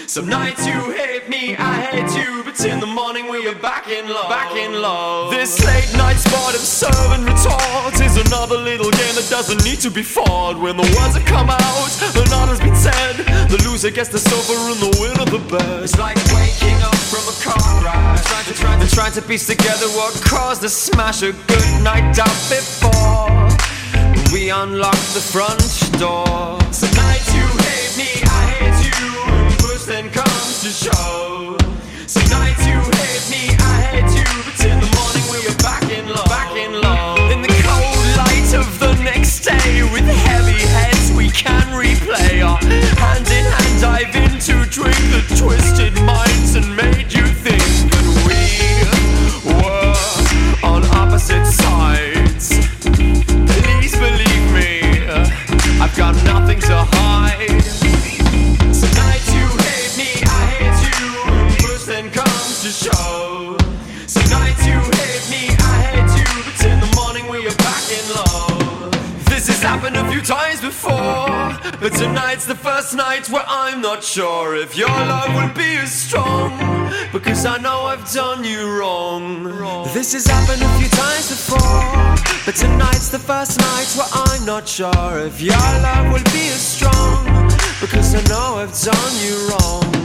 Some nights you hate me, I hate you, but in the morning we are back in love, back in love. This late night sport of serve and retort is another little game that doesn't need to be fought. When the words have come out and all has been said, the loser gets the silver and the winner the best. It's like waking up from a car crash, trying to piece together what caused the smash. A good night out before we unlock the front door. Some nights you hate me, I hate you, and push then comes to show. Some nights you hate me, I hate you, but in the morning we are back in love, back in love. In the cold light of the next day, with heavy heads we can replay our hand in hand dive into drink that twisted minds and made you think that we were on opposite sides. Please believe me, I've got nothing to hide. Some nights you hate me, I hate you, and push then comes to show. Some nights you hate me, I hate you, but in the morning we are back in love. This has happened a few times before, but tonight's the first night where I'm not sure if your love will be as strong, because I know I've done you wrong. This has happened a few times before, but tonight's the first night where I'm not sure if your love will be as strong, because I know I've done you wrong.